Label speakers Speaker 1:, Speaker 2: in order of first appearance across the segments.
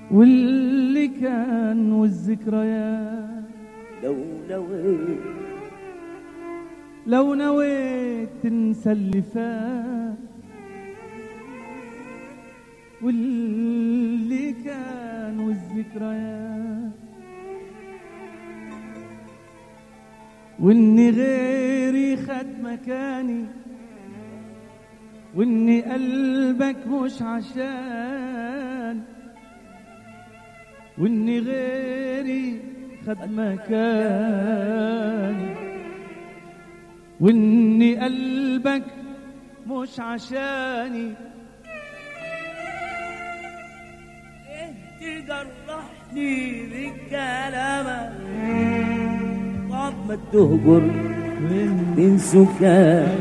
Speaker 1: واللي كان والذكريات. لو نويت تنسى اللي فات واللي كان والذكريات، واني غيري خد مكاني، واني قلبك مش عشان، واني غيري خد مكاني، واني قلبك مش عشاني.
Speaker 2: ايه تجرحني بكلامك بعد ما تهجر من سكان.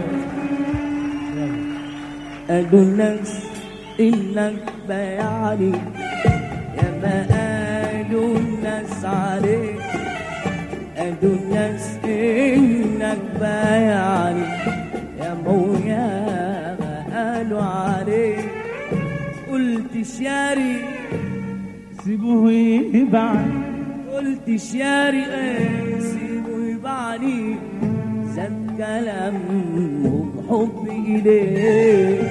Speaker 2: قالوا الناس انك بايعني، يا ما قالوا الناس عليك. قالوا الناس انك بايعني، يا مويا ما قالوا عليك. قلت شاري
Speaker 1: سيبوه يبعد،
Speaker 2: قلت شاري ايه سيبوه يبعني. زاد كلامهم حبي اليك،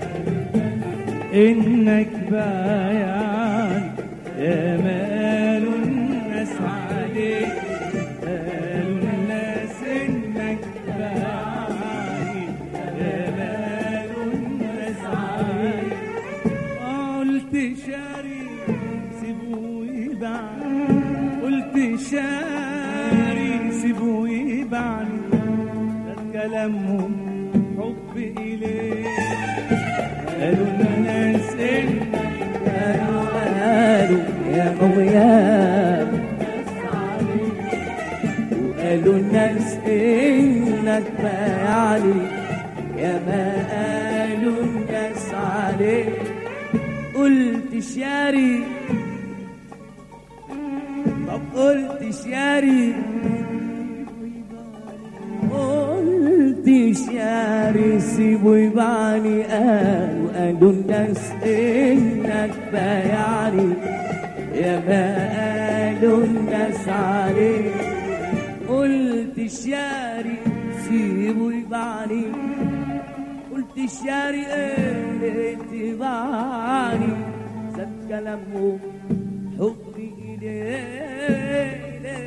Speaker 1: انك بايعني يا مال الناس عليك. قالوا الناس انك بايعني يا مال الناس عليك. قلت شاري سيبوه يبعني، قلت شاري سيبوه يبعني. كلامهم حب إليك. قالوا الناس إنك
Speaker 2: قالوا يا مويا وقالوا الناس إنك بايعني، يا ما قالوا الناس عليك. قلت شاري طب قلت شاري، قلت شاري سيبوا يبعني. قالوا الناس انك بايعني، يا ما قالوا الناس عليك. قلت شاري سيبوا يبعني، قلت شاري ايه تبعني. زاد كلامهم حبي اليك.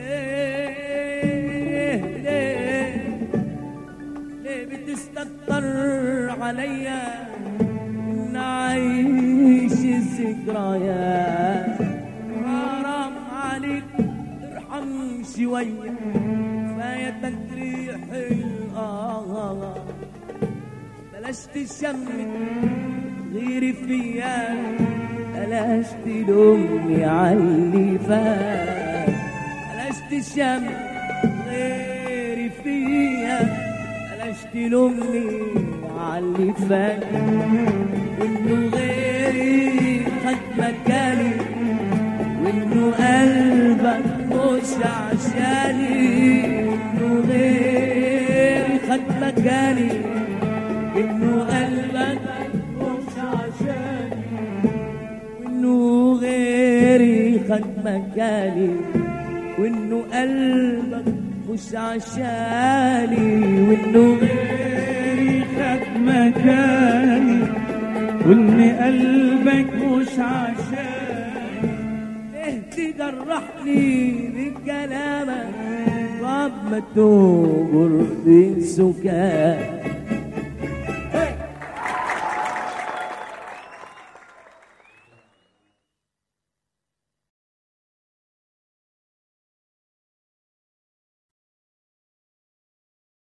Speaker 2: بتستكتر عليا ان اعيش الذكريات. حرام عليك ارحم شويه، كفايه تجريح الآه. بلاش تشمت غيري فيا، بلاش تلومني عاللي فات. بلاش تشمت غيري فيا، بلاش تلومني عاللي فات. وانه غيري خد مكاني، وانه قلبك مش عشاني. وانه غيري خد مكاني، وانه قلبك مش عشاني. وانه غيري خد مكاني، وانه قلبك مش عشاني. وانه
Speaker 1: غيري خد مكاني، وان قلبك مش عشاني.
Speaker 2: ليه تجرحني بكلامك بعد ما تهجر بين سكات.